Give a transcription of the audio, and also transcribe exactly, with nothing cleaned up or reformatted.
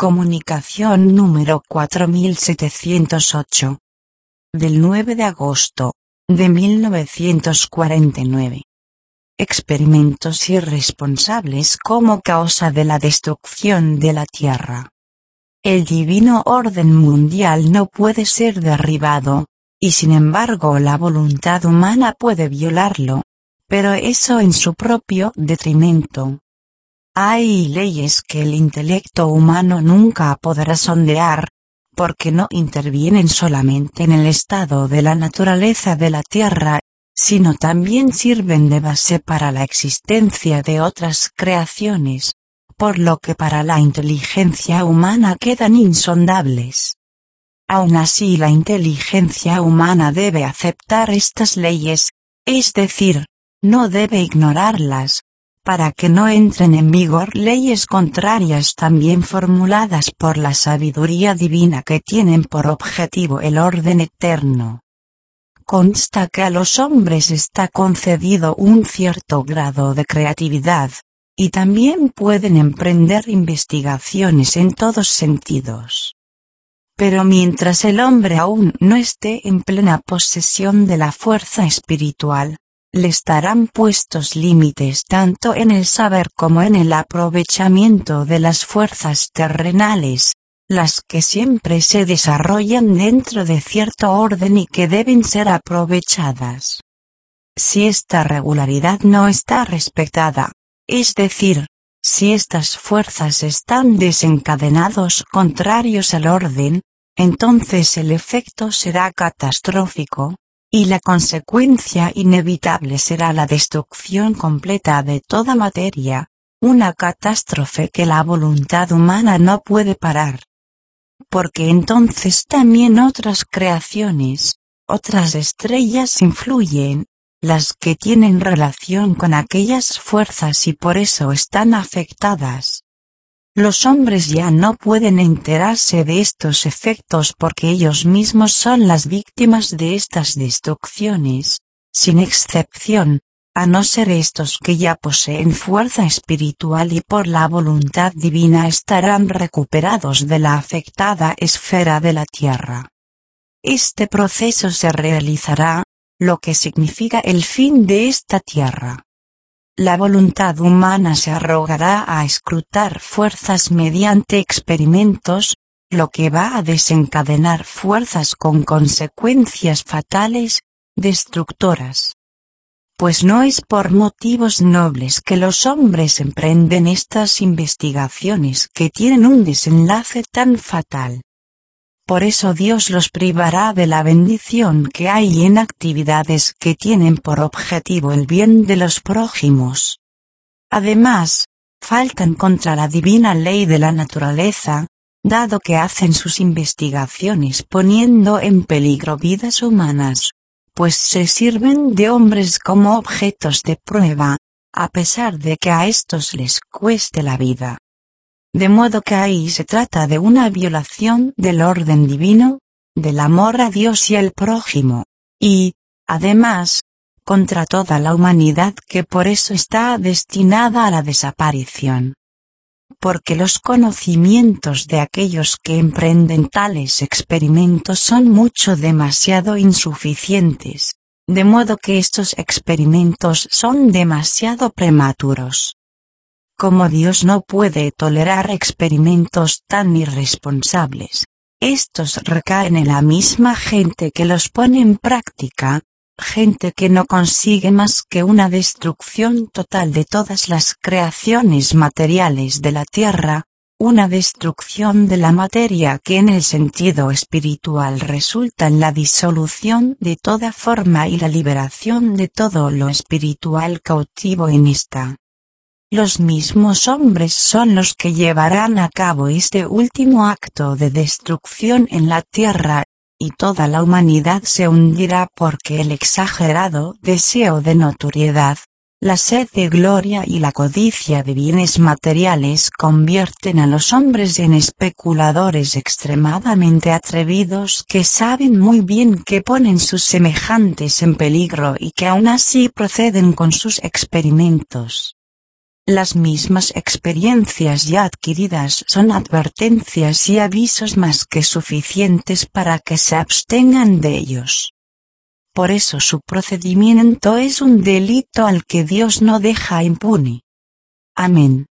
Comunicación número cuatro mil setecientos ocho. Del nueve de agosto, de mil novecientos cuarenta y nueve. Experimentos irresponsables como causa de la destrucción de la Tierra. El divino orden mundial no puede ser derribado, y sin embargo la voluntad humana puede violarlo, pero eso en su propio detrimento. Hay leyes que el intelecto humano nunca podrá sondear, porque no intervienen solamente en el estado de la naturaleza de la Tierra, sino también sirven de base para la existencia de otras creaciones, por lo que para la inteligencia humana quedan insondables. Aun así, la inteligencia humana debe aceptar estas leyes, es decir, no debe ignorarlas, para que no entren en vigor leyes contrarias también formuladas por la sabiduría divina que tienen por objetivo el orden eterno. Consta que a los hombres está concedido un cierto grado de creatividad, y también pueden emprender investigaciones en todos sentidos. Pero mientras el hombre aún no esté en plena posesión de la fuerza espiritual, le estarán puestos límites tanto en el saber como en el aprovechamiento de las fuerzas terrenales, las que siempre se desarrollan dentro de cierto orden y que deben ser aprovechadas. Si esta regularidad no está respetada, es decir, si estas fuerzas están desencadenados contrarios al orden, entonces el efecto será catastrófico, y la consecuencia inevitable será la destrucción completa de toda materia, una catástrofe que la voluntad humana no puede parar. Porque entonces también otras creaciones, otras estrellas influyen, las que tienen relación con aquellas fuerzas y por eso están afectadas. Los hombres ya no pueden enterarse de estos efectos porque ellos mismos son las víctimas de estas destrucciones, sin excepción, a no ser estos que ya poseen fuerza espiritual y por la voluntad divina estarán recuperados de la afectada esfera de la Tierra. Este proceso se realizará, lo que significa el fin de esta Tierra. La voluntad humana se arrogará a escrutar fuerzas mediante experimentos, lo que va a desencadenar fuerzas con consecuencias fatales, destructoras. Pues no es por motivos nobles que los hombres emprenden estas investigaciones que tienen un desenlace tan fatal. Por eso Dios los privará de la bendición que hay en actividades que tienen por objetivo el bien de los prójimos. Además, faltan contra la divina ley de la naturaleza, dado que hacen sus investigaciones poniendo en peligro vidas humanas, pues se sirven de hombres como objetos de prueba, a pesar de que a estos les cueste la vida. De modo que ahí se trata de una violación del orden divino, del amor a Dios y al prójimo, y, además, contra toda la humanidad que por eso está destinada a la desaparición. Porque los conocimientos de aquellos que emprenden tales experimentos son mucho demasiado insuficientes, de modo que estos experimentos son demasiado prematuros. Como Dios no puede tolerar experimentos tan irresponsables, estos recaen en la misma gente que los pone en práctica, gente que no consigue más que una destrucción total de todas las creaciones materiales de la Tierra, una destrucción de la materia que en el sentido espiritual resulta en la disolución de toda forma y la liberación de todo lo espiritual cautivo en esta. Los mismos hombres son los que llevarán a cabo este último acto de destrucción en la Tierra, y toda la humanidad se hundirá porque el exagerado deseo de notoriedad, la sed de gloria y la codicia de bienes materiales convierten a los hombres en especuladores extremadamente atrevidos que saben muy bien que ponen sus semejantes en peligro y que aún así proceden con sus experimentos. Las mismas experiencias ya adquiridas son advertencias y avisos más que suficientes para que se abstengan de ellos. Por eso su procedimiento es un delito al que Dios no deja impune. Amén.